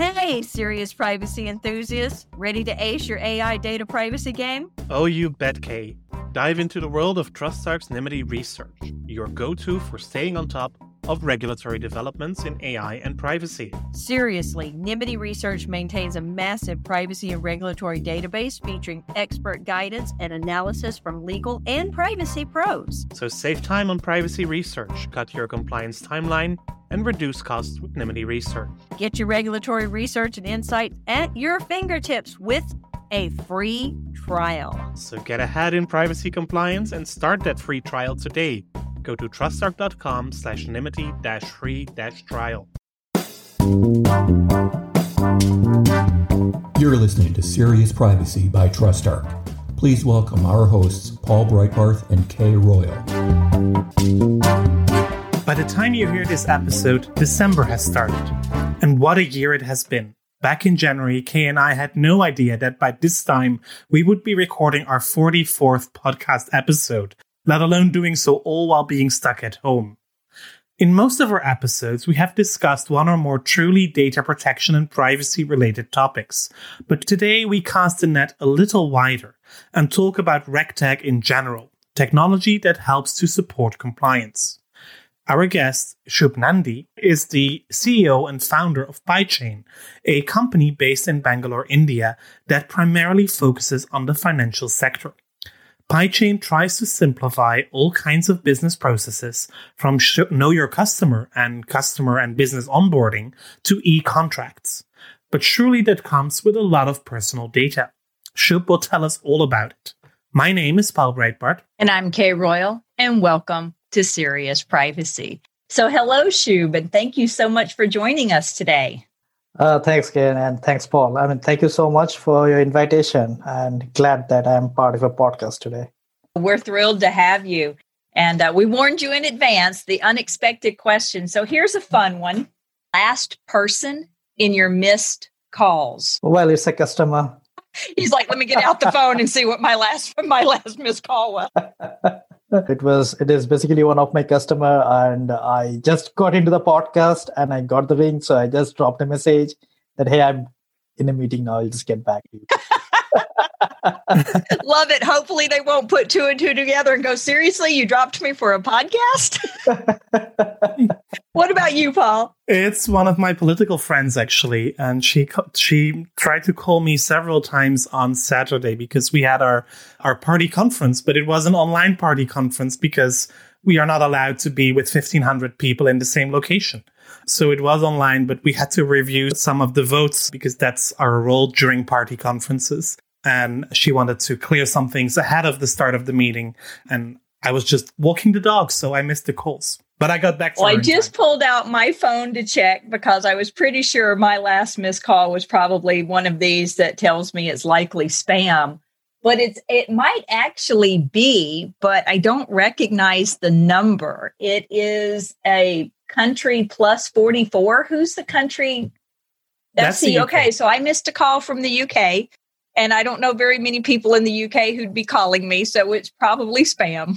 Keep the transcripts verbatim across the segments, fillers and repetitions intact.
Hey, serious privacy enthusiasts, ready to ace your A I data privacy game? Oh, you bet, Kay. Dive into the world of TrustArc's Nymity Research, your go-to for staying on top of regulatory developments in A I and privacy. Seriously, Nymity Research maintains a massive privacy and regulatory database featuring expert guidance and analysis from legal and privacy pros. So save time on privacy research, cut your compliance timeline, and reduce costs with Nymity Research. Get your regulatory research and insights at your fingertips with a free trial. So get ahead in privacy compliance and start that free trial today. Go to trustarc.com slash nymity dash free dash trial. You're listening to Serious Privacy by TrustArc. Please welcome our hosts, Paul Breitbarth and Kay Royal. By the time you hear this episode, December has started. And what a year it has been. Back in January, Kay and I had no idea that by this time we would be recording our forty-fourth podcast episode, let alone doing so all while being stuck at home. In most of our episodes, we have discussed one or more truly data protection and privacy-related topics. But today we cast the net a little wider and talk about RegTech in general, technology that helps to support compliance. Our guest, Shubh Nandy, is the C E O and founder of PieChain, a company based in Bangalore, India, that primarily focuses on the financial sector. PieChain tries to simplify all kinds of business processes, from sh- know your customer and customer and business onboarding to e-contracts. But surely that comes with a lot of personal data. Shubh will tell us all about it. My name is Paul Breitbarth. And I'm Kay Royal, and welcome to Serious Privacy. So hello, Shubh, and thank you so much for joining us today. Uh, thanks, Kay, and thanks, Paul. I mean, thank you so much for your invitation, and glad that I'm part of a podcast today. We're thrilled to have you. And uh, we warned you in advance, the unexpected question. So here's a fun one. Last person in your missed calls. Well, it's a customer. He's like, let me get out the phone and see what my last my last missed call was. It was, it is basically one of my customer, and I just got into the podcast and I got the ring. So I just dropped a message that, hey, I'm in a meeting now. I'll just get back to you. Love it. Hopefully they won't put two and two together and go, seriously, you dropped me for a podcast? What about you, Paul? It's one of my political friends, actually. And she she tried to call me several times on Saturday because we had our, our party conference, but it was an online party conference because we are not allowed to be with fifteen hundred people in the same location. So it was online, but we had to review some of the votes because that's our role during party conferences. And she wanted to clear some things ahead of the start of the meeting. And I was just walking the dog, so I missed the calls. But I got back to Well, her I just time. pulled out my phone to check because I was pretty sure my last missed call was probably one of these that tells me it's likely spam. But it's it might actually be, but I don't recognize the number. It is a country plus forty-four. Who's the country? That's the U K. Okay, so I missed a call from the U K. And I don't know very many people in the U K who'd be calling me, so it's probably spam.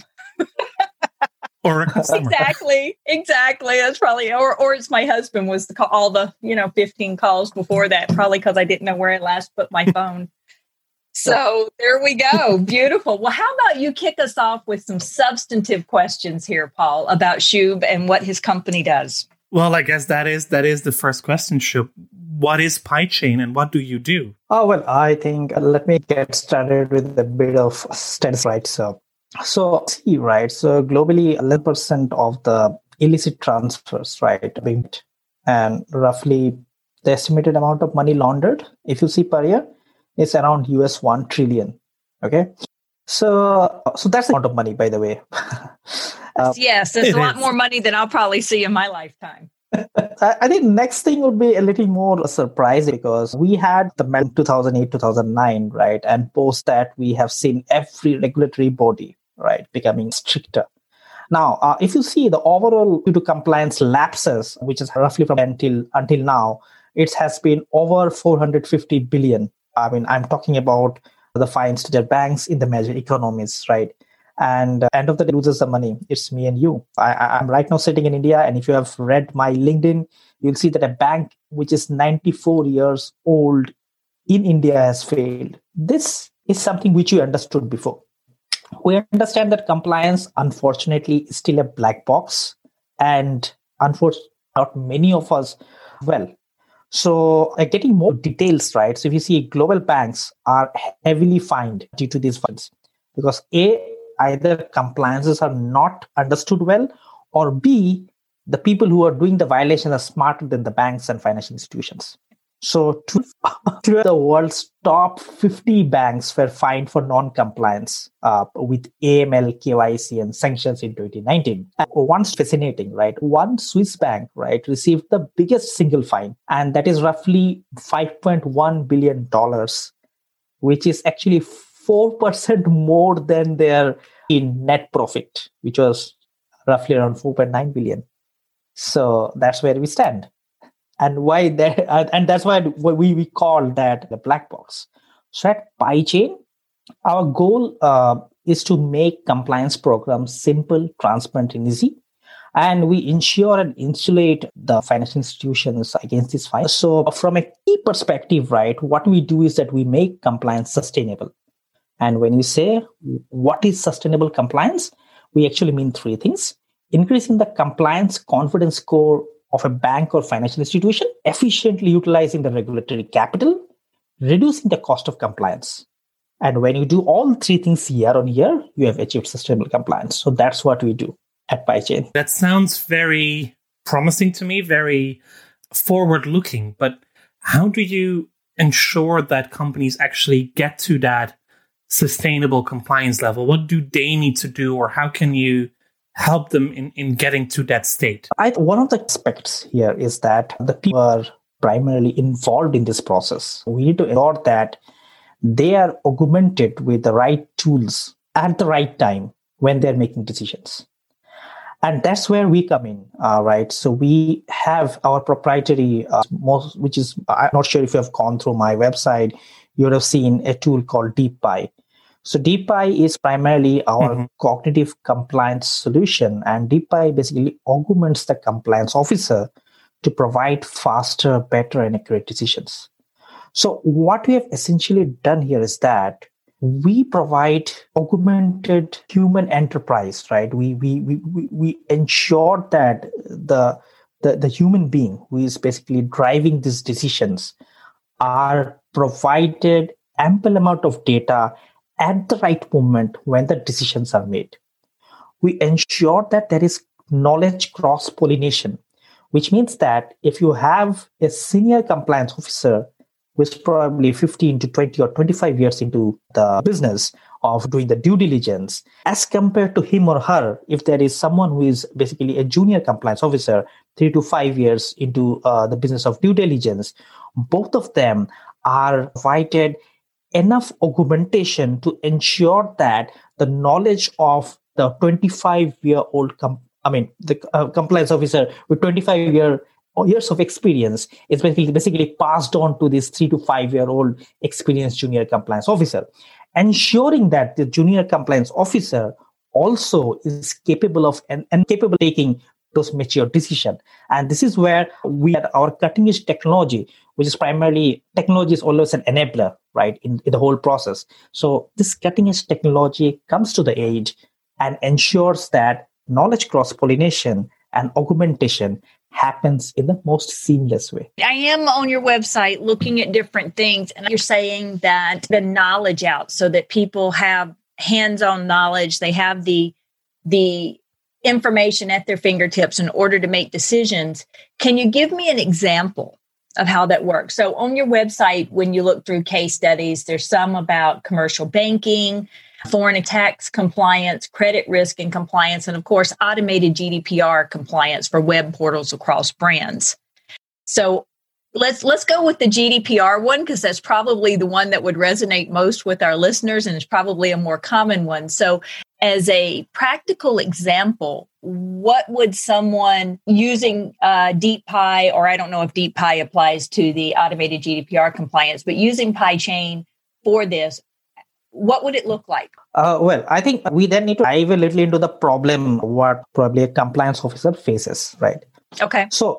Or a customer. Exactly, exactly. That's probably, or or it's my husband was the call, all the, you know, fifteen calls before that, probably because I didn't know where I last put my phone. So there we go. Beautiful. Well, how about you kick us off with some substantive questions here, Paul, about Shubh and what his company does? Well, I guess that is that is the first question, Shubh. What is PieChain and what do you do? Oh, well, I think uh, let me get started with a bit of status, right? So, so see, right? So globally, eleven percent of the illicit transfers, right, being, and roughly the estimated amount of money laundered, if you see per year, is around U S one trillion. Okay. So, so that's the amount of money, by the way. uh, yes, it's a lot is. more money than I'll probably see in my lifetime. I think next thing would be a little more surprising because we had the melt two thousand eight, two thousand nine, right? And post that, we have seen every regulatory body, right, becoming stricter. Now, uh, if you see the overall due to compliance lapses, which is roughly from until until now, it has been over four hundred fifty billion. I mean, I'm talking about the fines to their banks in the major economies, right? And uh, end of the day loses the money. It's me and you. I, I'm right now sitting in India, and if you have read my LinkedIn, you'll see that a bank which is ninety-four years old in India has failed. This is something which you understood before. We understand that compliance, unfortunately, is still a black box, and unfortunately, not many of us well. So uh, getting more details, right? So if you see global banks are heavily fined due to these fines because A, either compliances are not understood well, or B, the people who are doing the violations are smarter than the banks and financial institutions. So two, two of the world's top fifty banks were fined for non-compliance uh, with A M L, K Y C, and sanctions in twenty nineteen. And one's fascinating, right? One Swiss bank, right, received the biggest single fine, and that is roughly five point one billion dollars, which is actually four percent more than their in net profit, which was roughly around four point nine billion. So that's where we stand. And why that? And that's why we, we call that the black box. So at PieChain, our goal uh, is to make compliance programs simple, transparent, and easy. And we ensure and insulate the financial institutions against this fine. So from a key perspective, right, what we do is that we make compliance sustainable. And when we say what is sustainable compliance, we actually mean three things: increasing the compliance confidence score of a bank or financial institution, efficiently utilizing the regulatory capital, reducing the cost of compliance. And when you do all three things year on year, you have achieved sustainable compliance. So that's what we do at PieChain. That sounds very promising to me, very forward-looking. But how do you ensure that companies actually get to that sustainable compliance level? What do they need to do, or how can you help them in, in getting to that state? I, one of the aspects here is that the people are primarily involved in this process. We need to ensure that they are augmented with the right tools at the right time when they're making decisions. And that's where we come in, uh, right? So we have our proprietary, uh, most, which is, I'm not sure if you have gone through my website, you would have seen a tool called DeepPie. So DeepPie is primarily our mm-hmm. cognitive compliance solution, and DeepPie basically augments the compliance officer to provide faster, better, and accurate decisions. So what we have essentially done here is that we provide augmented human enterprise, right? We we we we, we ensure that the, the the human being who is basically driving these decisions are provided ample amount of data at the right moment when the decisions are made. We ensure that there is knowledge cross-pollination, which means that if you have a senior compliance officer who is probably fifteen to twenty or twenty-five years into the business of doing the due diligence, as compared to him or her, if there is someone who is basically a junior compliance officer, three to five years into uh, the business of due diligence, both of them are provided enough augmentation to ensure that the knowledge of the twenty-five-year-old, com- I mean, the uh, compliance officer with twenty-five year, years of experience is basically, basically passed on to this three to five-year-old experienced junior compliance officer, ensuring that the junior compliance officer also is capable of and, and capable of taking those mature decisions. And this is where we had our cutting edge technology, which is primarily technology is always an enabler, right, in, in the whole process. So this cutting edge technology comes to the aid and ensures that knowledge cross-pollination and augmentation happens in the most seamless way. I am on your website looking at different things, and you're saying that the knowledge out so that people have hands-on knowledge, they have the the information at their fingertips in order to make decisions. Can you give me an example of how that works? So on your website, when you look through case studies, there's some about commercial banking, foreign tax compliance, credit risk and compliance, and of course, automated G D P R compliance for web portals across brands. So let's let's go with the G D P R one, because that's probably the one that would resonate most with our listeners, and it's probably a more common one. So as a practical example, what would someone using uh, DeepPie, or I don't know if DeepPie applies to the automated G D P R compliance, but using PieChain for this, what would it look like? Uh, well, I think we then need to dive a little into the problem what probably a compliance officer faces, right? Okay. So,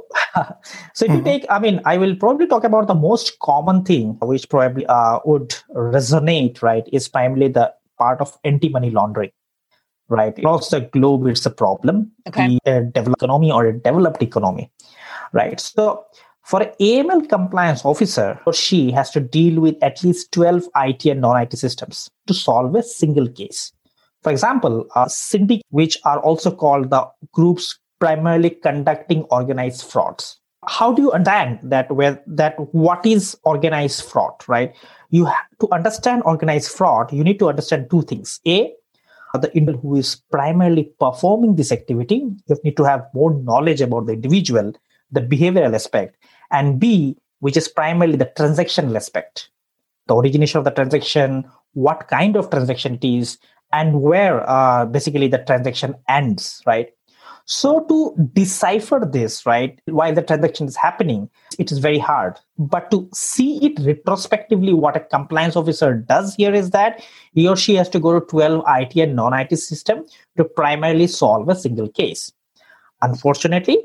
so if mm-hmm. you take, I mean, I will probably talk about the most common thing which probably uh, would resonate, right, is primarily the part of anti-money laundering, right? Across the globe, it's a problem. Okay. The uh, developed economy or a developed economy, right? So for an A M L compliance officer, or she has to deal with at least twelve I T and non-I T systems to solve a single case. For example, uh, syndic, which are also called the groups primarily conducting organized frauds. How do you understand that? Where that what is organized fraud, right? You have to understand organized fraud. You need to understand two things: A, the individual who is primarily performing this activity. You need to have more knowledge about the individual, the behavioral aspect, and B, which is primarily the transactional aspect, the origination of the transaction, what kind of transaction it is, and where uh, basically the transaction ends, right? So to decipher this, right, while the transaction is happening, it is very hard. But to see it retrospectively, what a compliance officer does here is that he or she has to go to twelve I T and non-I T system to primarily solve a single case. Unfortunately,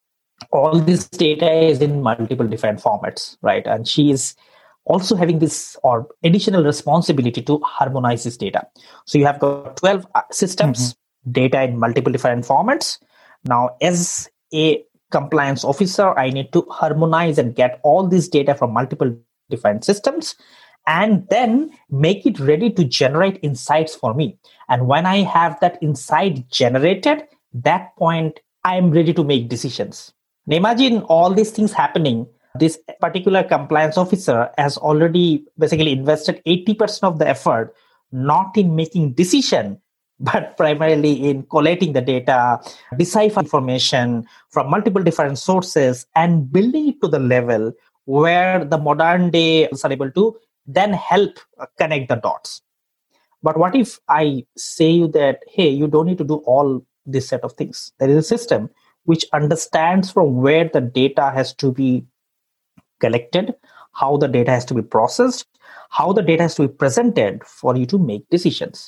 all this data is in multiple different formats, right? And she is also having this or additional responsibility to harmonize this data. So you have got twelve systems, mm-hmm. data in multiple different formats. Now, as a compliance officer, I need to harmonize and get all this data from multiple different systems and then make it ready to generate insights for me. And when I have that insight generated, that point, I am ready to make decisions. Now, imagine all these things happening. This particular compliance officer has already basically invested eighty percent of the effort, not in making decision, but primarily in collating the data, decipher information from multiple different sources, and building it to the level where the modern day are able to then help connect the dots. But what if I say you that, hey, you don't need to do all this set of things. There is a system which understands from where the data has to be collected, how the data has to be processed, how the data has to be presented for you to make decisions.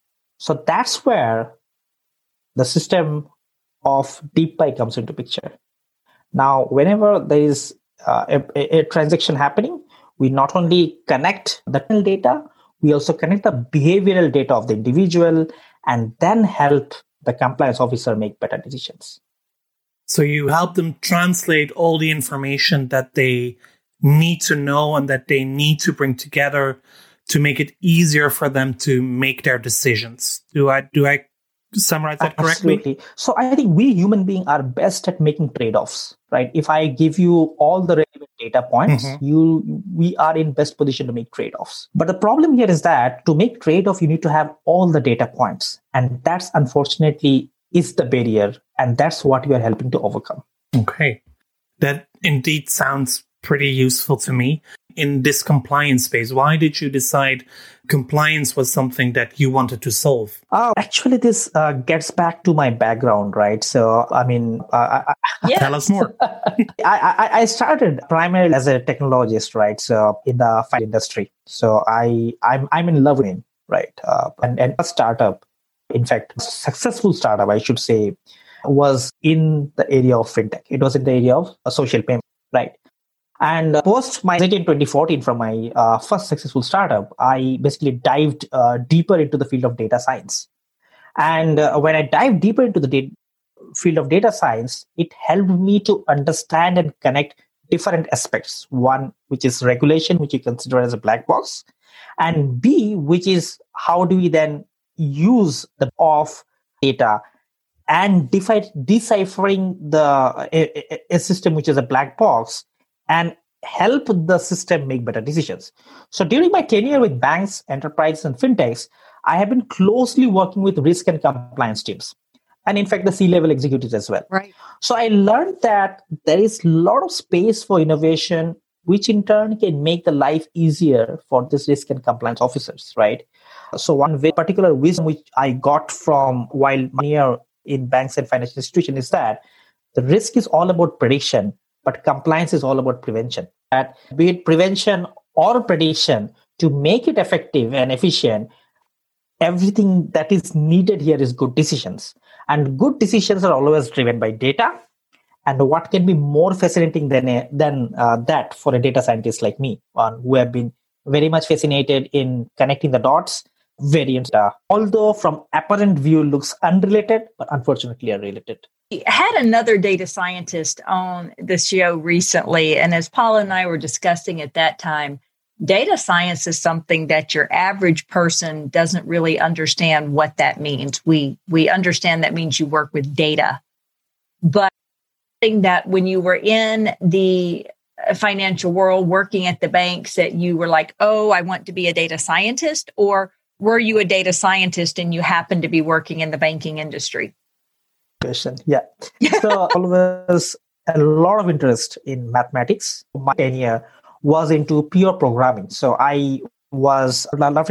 So that's where the system of DeepPy comes into picture. Now, whenever there is uh, a, a transaction happening, we not only connect the data, we also connect the behavioral data of the individual and then help the compliance officer make better decisions. So you help them translate all the information that they need to know and that they need to bring together to make it easier for them to make their decisions. Do I do I summarize that correctly? Absolutely. So I think we human beings are best at making trade-offs, right? If I give you all the relevant data points, mm-hmm. you we are in best position to make trade-offs. But the problem here is that to make trade-off, you need to have all the data points. And that's unfortunately is the barrier. And that's what we are helping to overcome. Okay. That indeed sounds pretty useful to me. In this compliance space, why did you decide compliance was something that you wanted to solve? Oh, actually, this uh, gets back to my background, right? So, I mean, uh, I, yes. Tell us more. I, I, I started primarily as a technologist, right? So, in the finance industry. So, I I'm I'm in love with it, right? Uh, and and a startup, in fact, a successful startup, I should say, was in the area of fintech. It was in the area of uh, social payment, right? And uh, post my exit in twenty fourteen from my uh, first successful startup, I basically dived uh, deeper into the field of data science. And uh, when I dived deeper into the da- field of data science, it helped me to understand and connect different aspects. One, which is regulation, which you consider as a black box. And B, which is how do we then use the of data and defi- deciphering the a, a, a system which is a black box and help the system make better decisions. So during my tenure with banks, enterprises, and fintechs, I have been closely working with risk and compliance teams, and in fact, the C-level executives as well. Right. So I learned that there is a lot of space for innovation, which in turn can make the life easier for these risk and compliance officers, right? So one very particular wisdom which I got from while near in banks and financial institutions is that the risk is all about prediction, but compliance is all about prevention. That be it prevention or prediction, to make it effective and efficient, everything that is needed here is good decisions. And good decisions are always driven by data. And what can be more fascinating than a, than uh, that for a data scientist like me, one who have been very much fascinated in connecting the dots, variant data, although from apparent view looks unrelated, but unfortunately are related. I had another data scientist on the show recently, and as Paula and I were discussing at that time, data science is something that your average person doesn't really understand what that means. We we understand that means you work with data, but that when you were in the financial world working at the banks that you were like, oh, I want to be a data scientist? Or were you a data scientist and you happened to be working in the banking industry? Question. Yeah. So always a lot of interest in mathematics. My tenure was into pure programming. So I was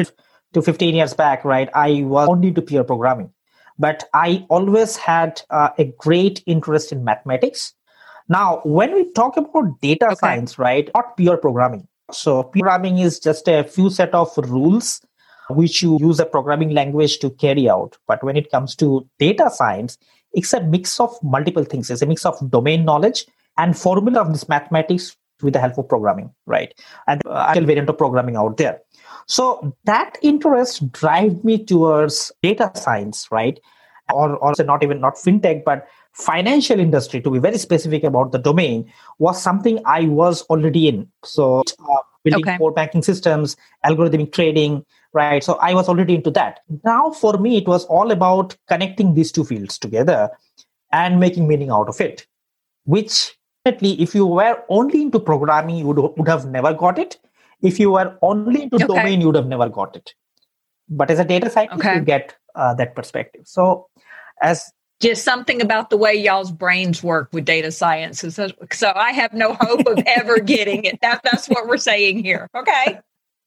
to fifteen years back, right? I was only into pure programming. But I always had uh, a great interest in mathematics. Now, when we talk about data okay. science, right, not pure programming. So pure programming is just a few set of rules which you use a programming language to carry out. But when it comes to data science, it's a mix of multiple things. It's a mix of domain knowledge and formula of this mathematics with the help of programming, right? And uh, actual variant of programming out there. So that interest drive me towards data science, right? Or also not even not fintech, but financial industry, to be very specific about the domain, was something I was already in. So uh, building okay. core banking systems, algorithmic trading, right? So I was already into that. Now for me, it was all about connecting these two fields together and making meaning out of it, which if you were only into programming, you would, would have never got it. If you were only into okay. domain, you would have never got it. But as a data scientist, okay. you get uh, that perspective. So as just something about the way y'all's brains work with data science. So, so I have no hope of ever getting it. That, that's what we're saying here. Okay.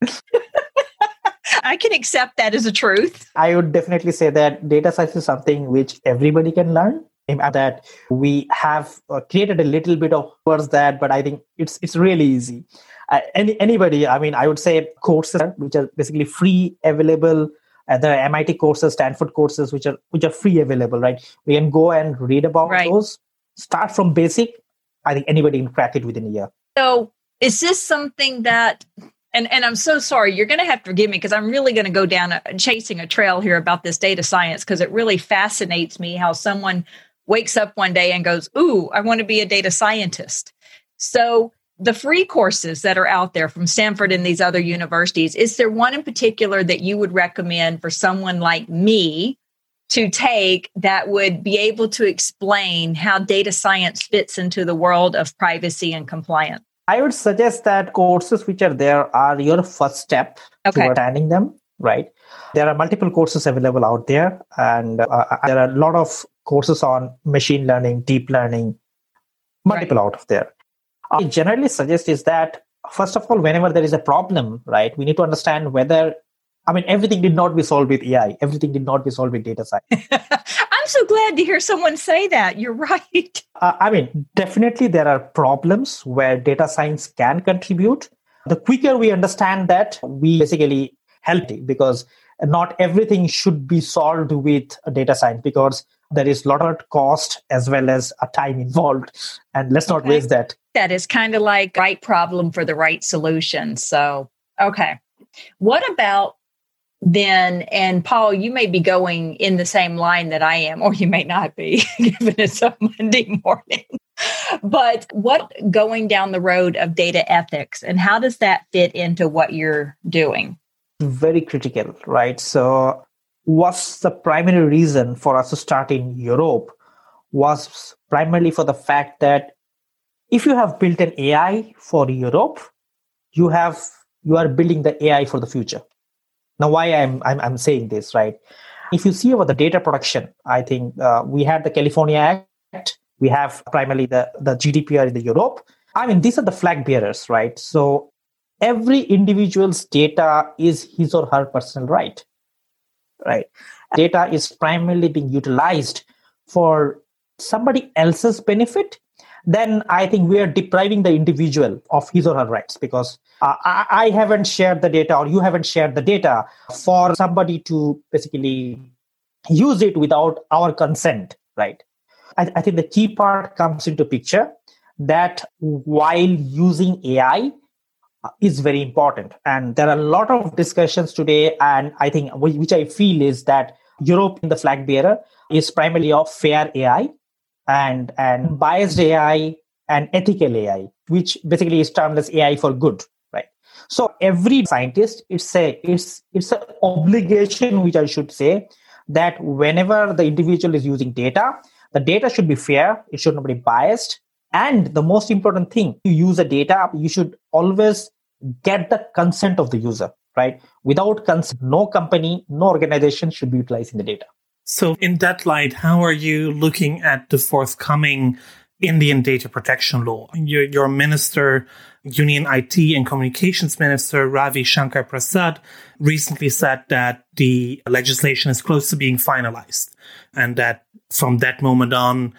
I can accept that as a truth. I would definitely say that data science is something which everybody can learn. That we have uh, created a little bit of towards that, but I think it's it's really easy. Uh, any anybody, I mean, I would say courses which are basically free available. Uh, there are M I T courses, Stanford courses which are which are free available, right? We can go and read about right. those. Start from basic. I think anybody can crack it within a year. So, is this something that? And and I'm so sorry, you're going to have to forgive me because I'm really going to go down a, chasing a trail here about this data science because it really fascinates me how someone wakes up one day and goes, ooh, I want to be a data scientist. So the free courses that are out there from Stanford and these other universities, is there one in particular that you would recommend for someone like me to take that would be able to explain how data science fits into the world of privacy and compliance? I would suggest that courses which are there are your first step okay. to understanding them, right? There are multiple courses available out there, and uh, there are a lot of courses on machine learning, deep learning, multiple right. out of there. I generally suggest is that, first of all, whenever there is a problem, right, we need to understand whether, I mean, everything did not be solved with A I. Everything did not be solved with data science. I'm so glad to hear someone say that. You're right. Uh, I mean, definitely there are problems where data science can contribute. The quicker we understand that, we basically help it, because not everything should be solved with data science, because there is a lot of cost as well as a time involved. And let's not okay. waste that. That is kind of like right problem for the right solution. So, okay. What about then, and Paul, you may be going in the same line that I am, or you may not be, given it's a Monday morning. But what going down the road of data ethics, and how does that fit into what you're doing? Very critical, right? So what's the primary reason for us to start in Europe was primarily for the fact that if you have built an A I for Europe, you have you are building the A I for the future. Now, why I'm I'm, I'm saying this, right? If you see about the data production, I think uh, we had the California Act, we have primarily the, the G D P R in the Europe. I mean, these are the flag bearers, right? So every individual's data is his or her personal right, right? Data is primarily being utilized for somebody else's benefit. Then I think we are depriving the individual of his or her rights, because uh, I, I haven't shared the data, or you haven't shared the data for somebody to basically use it without our consent, right? I, I think the key part comes into picture that while using A I is very important. And there are a lot of discussions today. And I think which I feel is that Europe in the flag bearer is primarily of fair A I and, and biased A I and ethical A I, which basically is termed as A I for good, right? So every scientist, it's a it's it's an obligation, which I should say, that whenever the individual is using data, the data should be fair, it should not be biased. And the most important thing, you use a data, you should always get the consent of the user, right? Without consent, no company, no organization should be utilizing the data. So in that light, how are you looking at the forthcoming Indian data protection law? Your, your minister, Union I T and Communications Minister Ravi Shankar Prasad recently said that the legislation is close to being finalized and that from that moment on,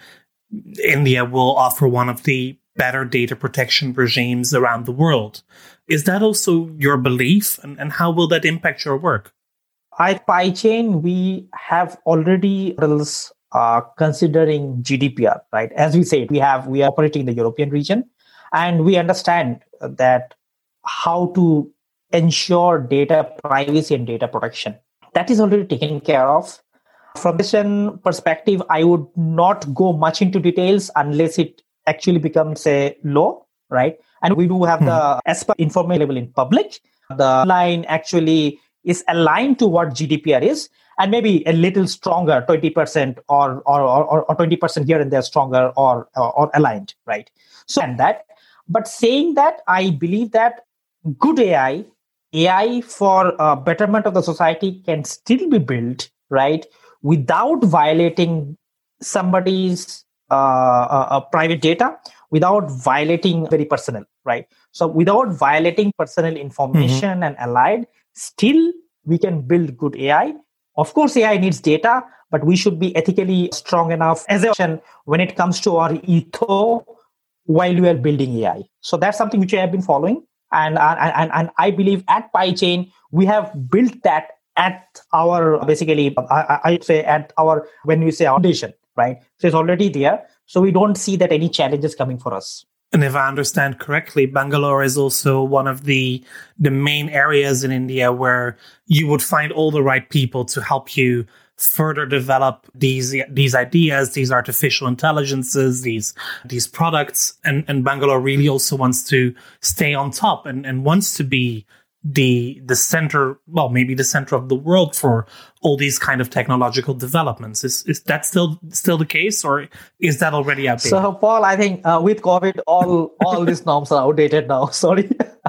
India will offer one of the better data protection regimes around the world. Is that also your belief? And, and how will that impact your work? At PyChain, we have already uh, considering G D P R, right? As we said, we have we are operating in the European region, and we understand that how to ensure data privacy and data protection. That is already taken care of. From this perspective, I would not go much into details unless it actually becomes a law, right? And we do have hmm. the E S P A information available in public. The line actually is aligned to what G D P R is, and maybe a little stronger, twenty percent or or or, or twenty percent here and there stronger or, or or aligned, right? So and that, but saying that, I believe that good A I, A I for uh, betterment of the society can still be built, right, without violating somebody's uh, uh, uh, private data, without violating very personal, right? So without violating personal information mm-hmm. and allied, still we can build good A I. Of course, A I needs data, but we should be ethically strong enough as a when it comes to our ethos while we are building A I. So that's something which I have been following. And, and, and I believe at PyChain, we have built that at our, basically, I, I'd say at our, when we say foundation, right? So it's already there. So we don't see that any challenges coming for us. And if I understand correctly, Bangalore is also one of the the main areas in India where you would find all the right people to help you further develop these these ideas, these artificial intelligences, these these products. And, and Bangalore really also wants to stay on top and, and wants to be the the center, well, maybe the center of the world for all these kind of technological developments. Is is that still still the case, or is that already outdated? So, Paul, I think uh, with COVID, all all these norms are outdated now. Sorry.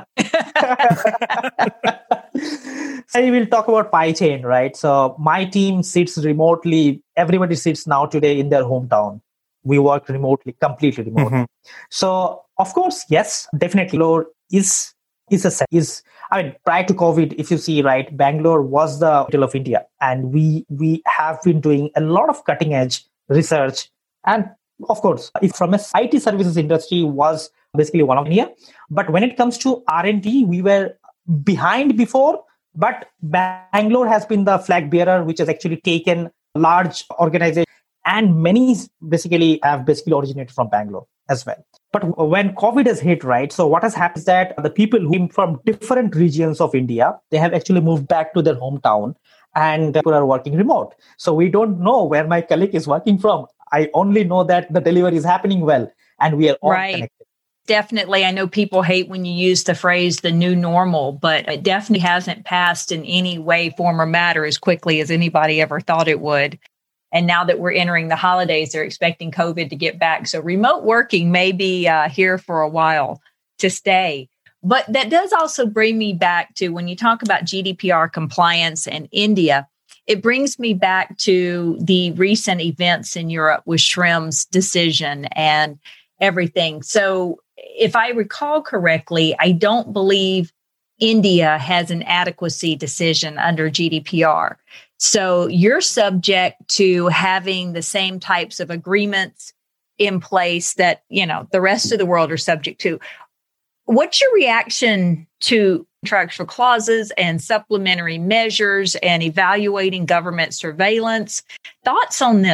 So we'll talk about PyChain, right? So my team sits remotely. Everybody sits now today in their hometown. We work remotely, completely remote. Mm-hmm. So, of course, yes, definitely, Bangalore is is a is. I mean, prior to COVID, if you see, right, Bangalore was the capital of India, and we we have been doing a lot of cutting edge research. And of course, if from a I T services industry was basically one of India, but when it comes to R and D, we were behind before. But Bangalore has been the flag bearer, which has actually taken large organizations, and many basically have basically originated from Bangalore as well. But when COVID has hit, right, so what has happened is that the people who came from different regions of India, they have actually moved back to their hometown and people are working remote. So we don't know where my colleague is working from. I only know that the delivery is happening well and we are all right. connected. Definitely. I know people hate when you use the phrase the new normal, but it definitely hasn't passed in any way, form, or matter as quickly as anybody ever thought it would. And now that we're entering the holidays, they're expecting COVID to get back. So remote working may be uh, here for a while to stay. But that does also bring me back to when you talk about G D P R compliance and India, it brings me back to the recent events in Europe with Schrems' decision and everything. So if I recall correctly, I don't believe India has an adequacy decision under G D P R. So you're subject to having the same types of agreements in place that, you know, the rest of the world are subject to. What's your reaction to contractual clauses and supplementary measures and evaluating government surveillance? Thoughts on this?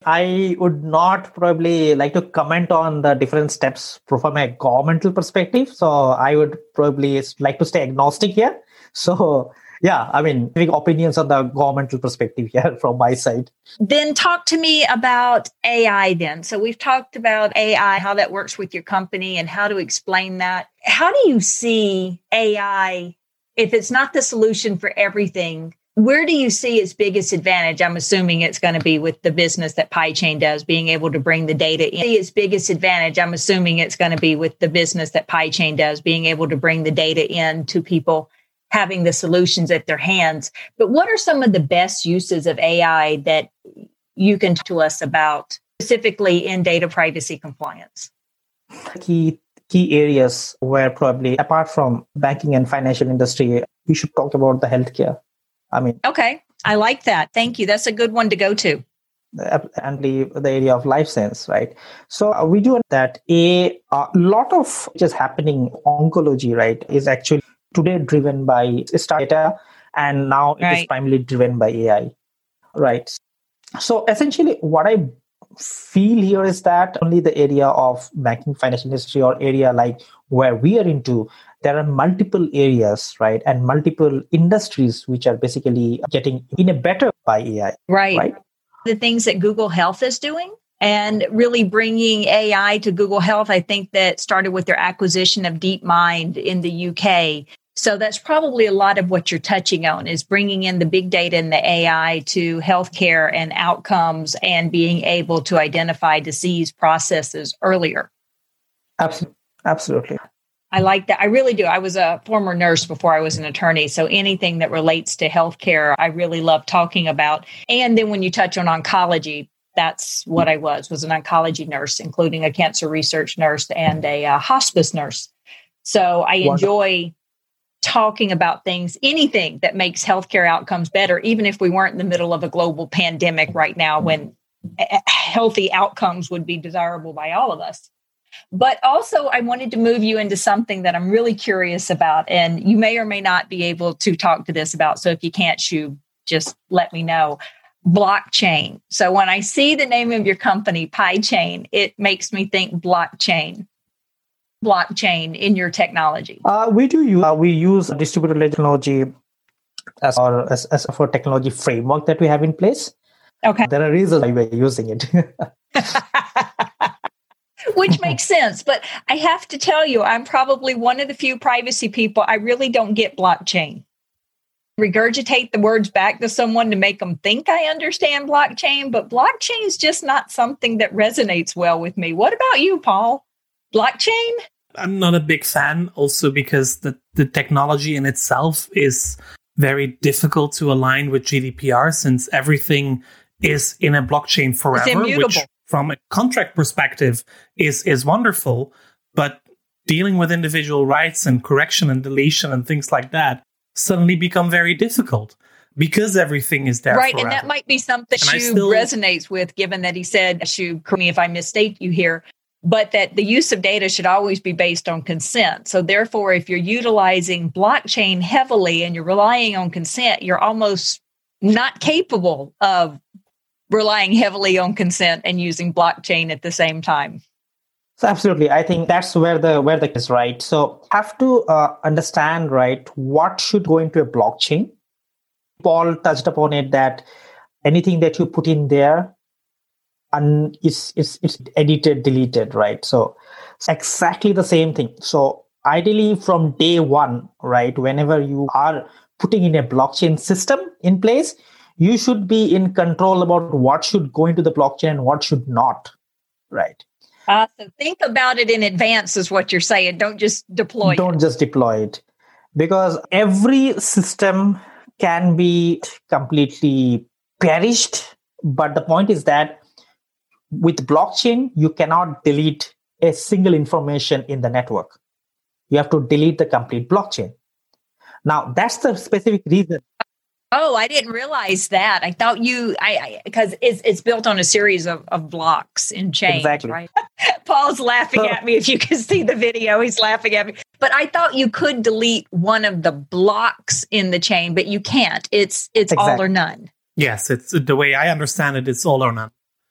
I would not probably like to comment on the different steps from a governmental perspective. So I would probably like to stay agnostic here. So yeah, I mean, giving opinions on the governmental perspective here from my side. Then talk to me about A I then. So we've talked about A I, how that works with your company and how to explain that. How do you see A I, if it's not the solution for everything, where do you see its biggest advantage? I'm assuming it's going to be with the business that PieChain does, being able to bring the data in. Its biggest advantage, I'm assuming it's going to be with the business that PieChain does, being able to bring the data in to people having the solutions at their hands. But what are some of the best uses of A I that you can talk to us about, specifically in data privacy compliance? Key key areas where probably, apart from banking and financial industry, we should talk about the healthcare. I mean, okay, I like that. Thank you. That's a good one to go to. And the, the area of life science, right? So uh, we do that. A, a lot of which is happening in oncology, right, is actually today driven by data, and now it right. is primarily driven by A I, right? So essentially, what I feel here is that only the area of banking, financial industry, or area like where we are into, there are multiple areas, right? And multiple industries which are basically getting in a better by A I. Right. right? The things that Google Health is doing and really bringing A I to Google Health, I think that started with their acquisition of DeepMind in the U K. So that's probably a lot of what you're touching on, is bringing in the big data and the A I to healthcare and outcomes and being able to identify disease processes earlier. Absolutely. Absolutely. I like that. I really do. I was a former nurse before I was an attorney. So anything that relates to healthcare, I really love talking about. And then when you touch on oncology, that's what I was, was an oncology nurse, including a cancer research nurse and a uh, hospice nurse. So I enjoy talking about things, anything that makes healthcare outcomes better, even if we weren't in the middle of a global pandemic right now when healthy outcomes would be desirable by all of us. But also, I wanted to move you into something that I'm really curious about, and you may or may not be able to talk to this about. So if you can't, Shub, just let me know. Blockchain. So when I see the name of your company, PieChain, it makes me think blockchain. Blockchain in your technology. Uh, we do use uh, we use distributed ledger technology as our as, as for technology framework that we have in place. Okay, there are reasons why we're using it. Which makes sense. But I have to tell you, I'm probably one of the few privacy people. I really don't get blockchain. Regurgitate the words back to someone to make them think I understand blockchain, but blockchain is just not something that resonates well with me. What about you, Paul? Blockchain? I'm not a big fan, also because the, the technology in itself is very difficult to align with G D P R, since everything is in a blockchain forever, which from a contract perspective is is wonderful, but dealing with individual rights and correction and deletion and things like that suddenly become very difficult because everything is there right, forever. And that might be something Shub still resonates with, given that he said, Shub, correct me if I misstate you here, but that the use of data should always be based on consent. So therefore, if you're utilizing blockchain heavily and you're relying on consent, you're almost not capable of relying heavily on consent and using blockchain at the same time. So absolutely. I think that's where the where the is right. So have to uh, understand, right, what should go into a blockchain. Paul touched upon it, that anything that you put in there and it's, it's, it's edited, deleted, right? So it's exactly the same thing. So ideally from day one, right, whenever you are putting in a blockchain system in place, you should be in control about what should go into the blockchain and what should not, right? Uh, so think about it in advance is what you're saying. Don't just deploy Don't it. just deploy it. Because every system can be completely perished. But the point is that with blockchain, you cannot delete a single information in the network. You have to delete the complete blockchain. Now, that's the specific reason. Oh, I didn't realize that. I thought you, I because it's it's built on a series of, of blocks in chain, exactly. Right? Paul's laughing so, at me. If you can see the video, he's laughing at me. But I thought you could delete one of the blocks in the chain, but you can't. It's it's exactly. all or none. Yes, it's the way I understand it. It's all or none.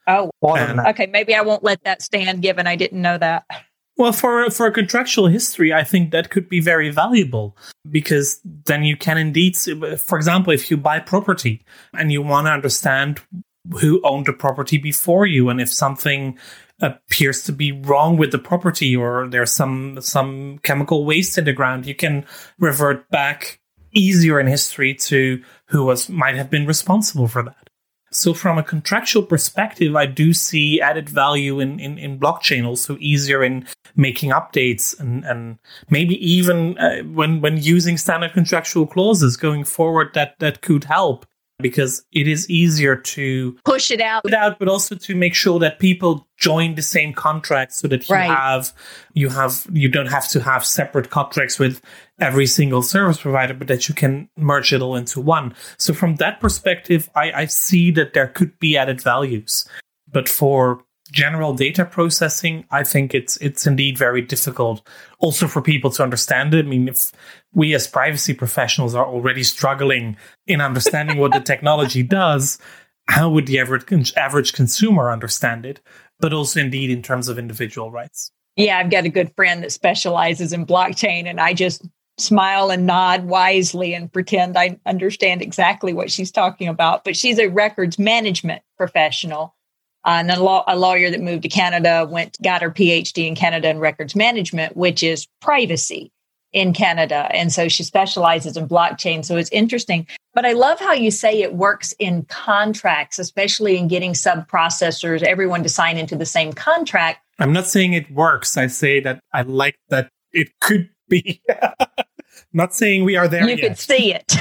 Oh, And, okay. Maybe I won't let that stand, given I didn't know that. Well, for for a contractual history, I think that could be very valuable, because then you can indeed, for example, if you buy property and you want to understand who owned the property before you, and if something appears to be wrong with the property, or there's some some chemical waste in the ground, you can revert back easier in history to who was might have been responsible for that. So from a contractual perspective, I do see added value in, in, in blockchain, also easier in making updates, and, and maybe even uh, when when using standard contractual clauses going forward, that, that could help, because it is easier to push it out, it out, but also to make sure that people join the same contract, so that you right. have you have you don't have to have separate contracts with every single service provider, but that you can merge it all into one. So from that perspective, I, I see that there could be added values. But for general data processing, I think it's it's indeed very difficult also for people to understand it. I mean, if we as privacy professionals are already struggling in understanding what the technology does, how would the average average consumer understand it? But also indeed in terms of individual rights. Yeah, I've got a good friend that specializes in blockchain, and I just smile and nod wisely and pretend I understand exactly what she's talking about. But she's a records management professional. Uh, and a, law, a lawyer that moved to Canada, went got her P H D in Canada in records management, which is privacy in Canada. And so she specializes in blockchain. So it's interesting. But I love how you say it works in contracts, especially in getting sub-processors, everyone to sign into the same contract. I'm not saying it works. I say that I like that it could be. Not saying we are there you yet. You could see it.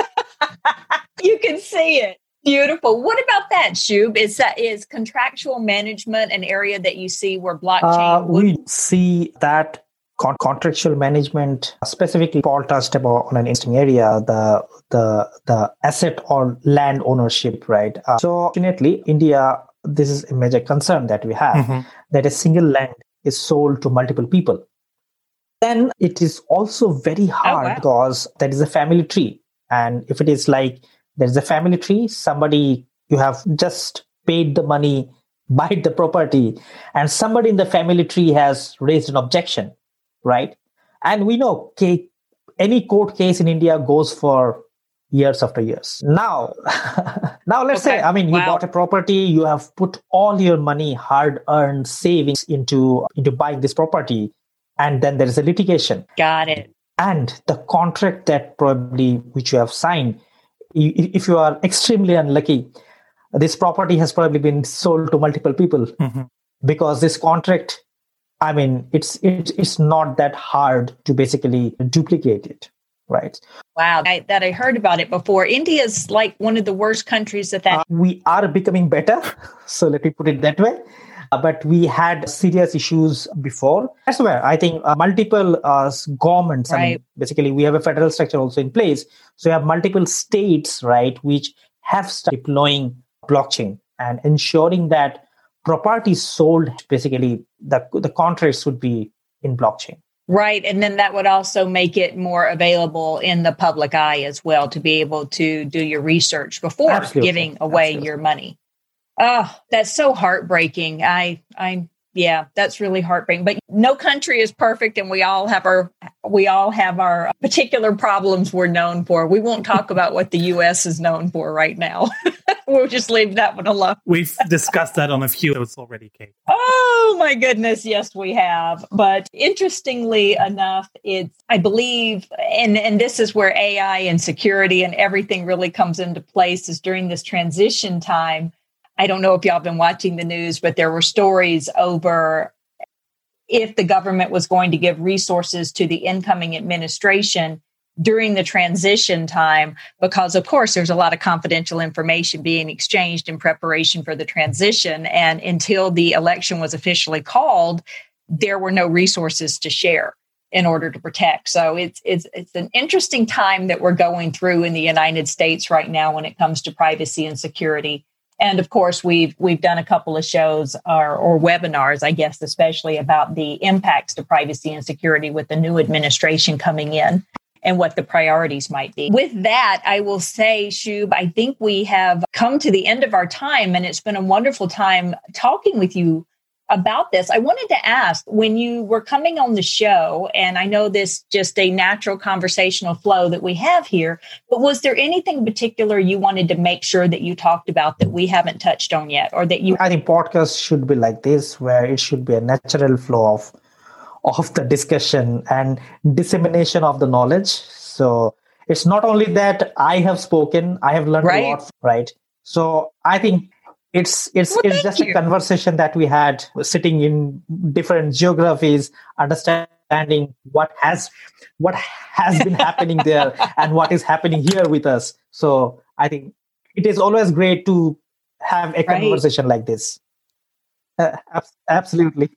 You can see it. Beautiful. What about that, Shub? Is that is contractual management an area that you see where blockchain? Uh, we see that con- contractual management, specifically Paul touched about on an interesting area, the the the asset or land ownership, right? Uh, so, fortunately, India, this is a major concern that we have, mm-hmm. that a single land is sold to multiple people. Then it is also very hard oh, wow. because there is a family tree, and if it is like there's a family tree, somebody, you have just paid the money, buy the property, and somebody in the family tree has raised an objection, right? And we know okay, any court case in India goes for years after years. Now, now let's okay. say, I mean, you wow. bought a property, you have put all your money, hard-earned savings into, into buying this property, and then there is a litigation. Got it. And the contract that probably, which you have signed, if you are extremely unlucky, this property has probably been sold to multiple people mm-hmm. because this contract, I mean, it's it, it's not that hard to basically duplicate it, right? Wow, I, that I heard about it before. India is like one of the worst countries at that. Uh, we are becoming better, so let me put it that way. Uh, but we had serious issues before. That's where I think uh, multiple uh, governments, right. I mean, basically we have a federal structure also in place. So you have multiple states, right, which have started deploying blockchain and ensuring that property sold, basically the, the contracts would be in blockchain. Right. And then that would also make it more available in the public eye as well, to be able to do your research before Absolutely. giving away Absolutely. your money. Oh, that's so heartbreaking. I, I, yeah, that's really heartbreaking. But no country is perfect, and we all have our, we all have our particular problems we're known for. We won't talk about what the U S is known for right now. We'll just leave that one alone. We've discussed that on a few episodes already, Kate. Oh my goodness, yes, we have. But interestingly enough, it's, I believe, and and this is where A I and security and everything really comes into place, is during this transition time. I don't know if y'all have been watching the news, but there were stories over if the government was going to give resources to the incoming administration during the transition time, because, of course, there's a lot of confidential information being exchanged in preparation for the transition. And until the election was officially called, there were no resources to share in order to protect. So it's it's it's an interesting time that we're going through in the United States right now when it comes to privacy and security. And of course, we've we've done a couple of shows or, or webinars, I guess, especially about the impacts to privacy and security with the new administration coming in. and what the priorities might be. With that, I will say, Shub, I think we have come to the end of our time, and it's been a wonderful time talking with you about this. I wanted to ask, when you were coming on the show, and I know this just a natural conversational flow that we have here, but was there anything in particular you wanted to make sure that you talked about that we haven't touched on yet, or that you... I think podcasts should be like this, where it should be a natural flow of of the discussion and dissemination of the knowledge. So it's not only that I have spoken, I have learned right. a lot, right? So I think it's it's well, it's just you. a conversation that we had sitting in different geographies, understanding what has what has been happening there and what is happening here with us. So I think it is always great to have a right. conversation like this. Uh, absolutely.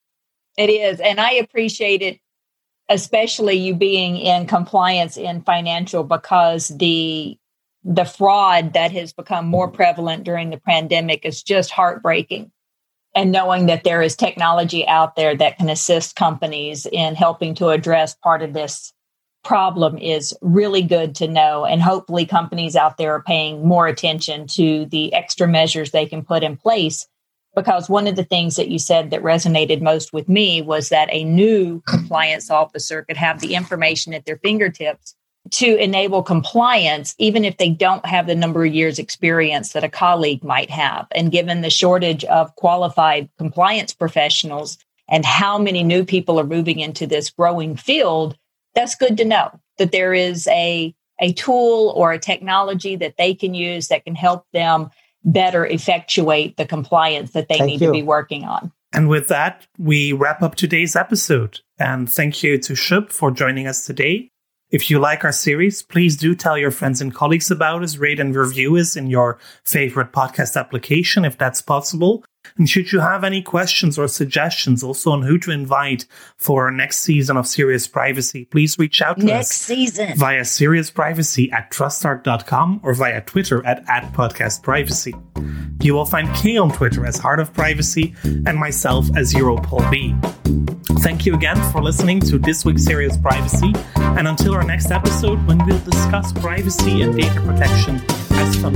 It is. And I appreciate it, especially you being in compliance in financial, because the the fraud that has become more prevalent during the pandemic is just heartbreaking. And knowing that there is technology out there that can assist companies in helping to address part of this problem is really good to know. And hopefully companies out there are paying more attention to the extra measures they can put in place. Because one of the things that you said that resonated most with me was that a new compliance officer could have the information at their fingertips to enable compliance, even if they don't have the number of years experience that a colleague might have. And given the shortage of qualified compliance professionals and how many new people are moving into this growing field, that's good to know that there is a, a tool or a technology that they can use that can help them better effectuate the compliance that they thank need you. to be working on. And with that, we wrap up today's episode. And thank you to Shub for joining us today. If you like our series, please do tell your friends and colleagues about us, rate and review us in your favorite podcast application, if that's possible. And should you have any questions or suggestions also on who to invite for our next season of Serious Privacy, please reach out to next us season via seriousprivacy at trustarc dot com or via Twitter at, at podcastprivacy. You will find Kay on Twitter as Heart of Privacy and myself as EuroPaul B. Thank you again for listening to this week's Serious Privacy, and until our next episode when we'll discuss privacy and data protection as fun.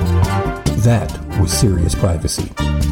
That was Serious Privacy.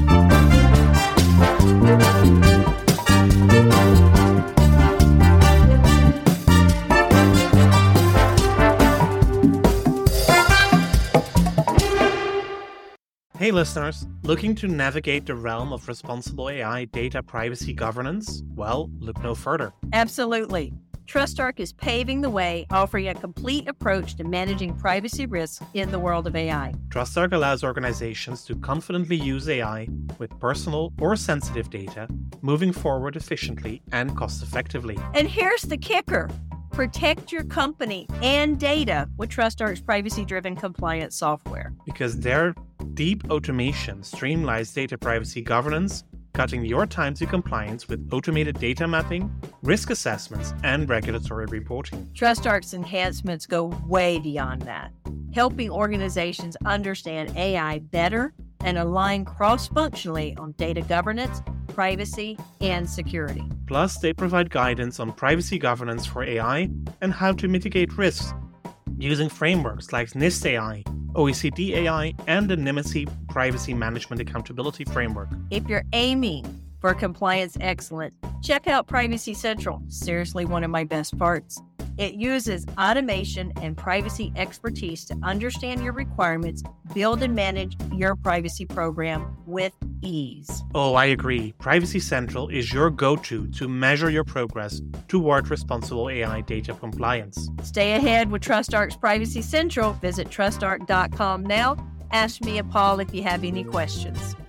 Hey listeners, looking to navigate the realm of responsible A I data privacy governance? Well, look no further. Absolutely. TrustArc is paving the way, offering a complete approach to managing privacy risks in the world of A I. TrustArc allows organizations to confidently use A I with personal or sensitive data, moving forward efficiently and cost-effectively. And here's the kicker. Protect your company and data with TrustArc's privacy-driven compliance software. Because their deep automation streamlines data privacy governance, cutting your time to compliance with automated data mapping, risk assessments, and regulatory reporting. TrustArc's enhancements go way beyond that, helping organizations understand A I better and align cross-functionally on data governance, privacy, and security. Plus, they provide guidance on privacy governance for A I and how to mitigate risks using frameworks like NIST A I, O E C D A I, and the Nymity Privacy Management Accountability Framework. If you're aiming for compliance excellence, check out Privacy Central. Seriously, one of my best parts. It uses automation and privacy expertise to understand your requirements, build and manage your privacy program with ease. Oh, I agree. Privacy Central is your go-to to measure your progress toward responsible A I data compliance. Stay ahead with TrustArc's Privacy Central. Visit trust arc dot com now. Ask me and Paul if you have any questions.